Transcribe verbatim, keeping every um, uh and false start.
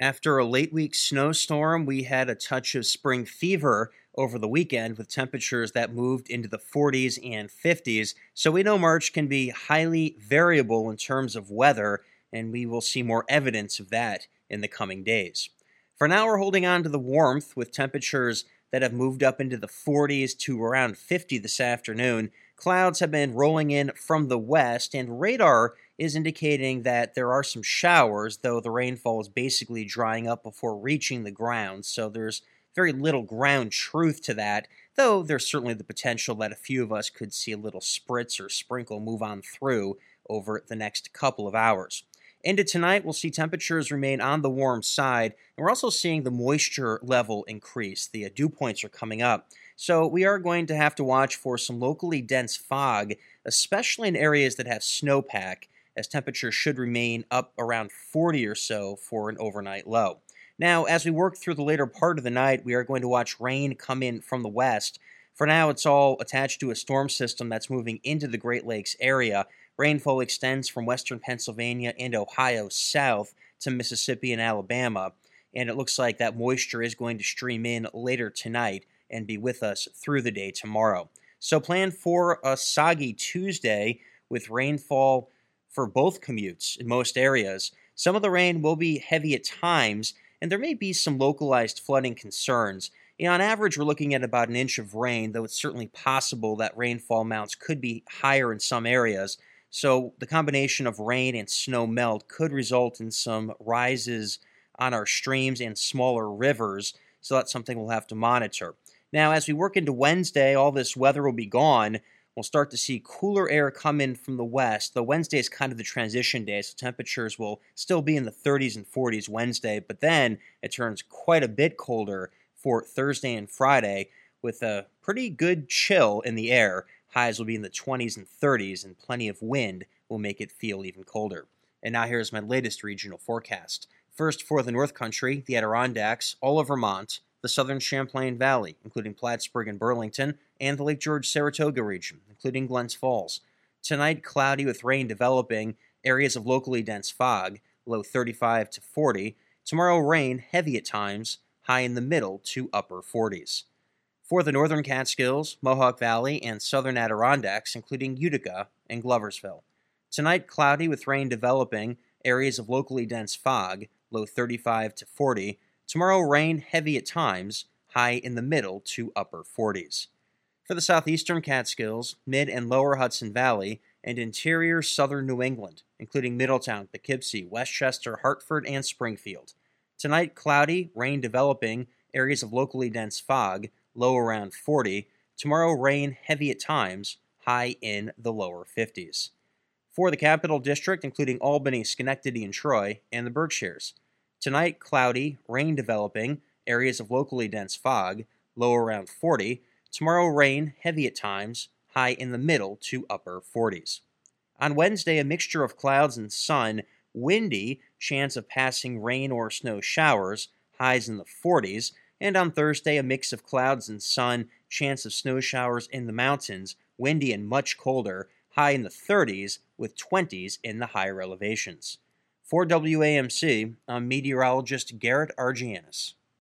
After a late week snowstorm, we had a touch of spring fever over the weekend with temperatures that moved into the forties and fifties. So we know March can be highly variable in terms of weather, and we will see more evidence of that in the coming days. For now, we're holding on to the warmth with temperatures that have moved up into the forties to around fifty this afternoon. Clouds have been rolling in from the west, and radar is indicating that there are some showers, though the rainfall is basically drying up before reaching the ground, so there's very little ground truth to that, though there's certainly the potential that a few of us could see a little spritz or sprinkle move on through over the next couple of hours. Into tonight, we'll see temperatures remain on the warm side, and we're also seeing the moisture level increase. The uh, dew points are coming up. So we are going to have to watch for some locally dense fog, especially in areas that have snowpack, as temperatures should remain up around forty or so for an overnight low. Now, as we work through the later part of the night, we are going to watch rain come in from the west. For now, it's all attached to a storm system that's moving into the Great Lakes area. Rainfall extends from western Pennsylvania and Ohio south to Mississippi and Alabama, and it looks like that moisture is going to stream in later tonight and be with us through the day tomorrow. So plan for a soggy Tuesday with rainfall for both commutes in most areas. Some of the rain will be heavy at times, and there may be some localized flooding concerns. You know, on average, we're looking at about an inch of rain, though it's certainly possible that rainfall amounts could be higher in some areas. So the combination of rain and snow melt could result in some rises on our streams and smaller rivers, so that's something we'll have to monitor. Now, as we work into Wednesday, all this weather will be gone. We'll start to see cooler air come in from the west, though Wednesday is kind of the transition day, so temperatures will still be in the thirties and forties Wednesday, but then it turns quite a bit colder for Thursday and Friday with a pretty good chill in the air. Highs will be in the twenties and thirties, and plenty of wind will make it feel even colder. And now here's my latest regional forecast. First, for the North Country, the Adirondacks, all of Vermont, the southern Champlain Valley, including Plattsburgh and Burlington, and the Lake George-Saratoga region, including Glens Falls. Tonight, cloudy with rain developing, areas of locally dense fog, low thirty-five to forty. Tomorrow, rain, heavy at times, high in the middle to upper forties. For the northern Catskills, Mohawk Valley, and southern Adirondacks, including Utica and Gloversville. Tonight, cloudy with rain developing, areas of locally dense fog, low thirty-five to forty. Tomorrow, rain, heavy at times, high in the middle to upper forties. For the southeastern Catskills, mid and lower Hudson Valley, and interior southern New England, including Middletown, Poughkeepsie, Westchester, Hartford, and Springfield. Tonight, cloudy, rain developing, areas of locally dense fog, low around forty. Tomorrow, rain, heavy at times, high in the lower fifties. For the Capital District, including Albany, Schenectady, and Troy, and the Berkshires. Tonight, cloudy, rain developing, areas of locally dense fog, low around forty. Tomorrow, rain, heavy at times, high in the middle to upper forties. On Wednesday, a mixture of clouds and sun, windy, chance of passing rain or snow showers, highs in the forties. And on Thursday, a mix of clouds and sun, chance of snow showers in the mountains, windy and much colder, high in the thirties with twenties in the higher elevations. For W A M C, I'm meteorologist Garrett Argianis.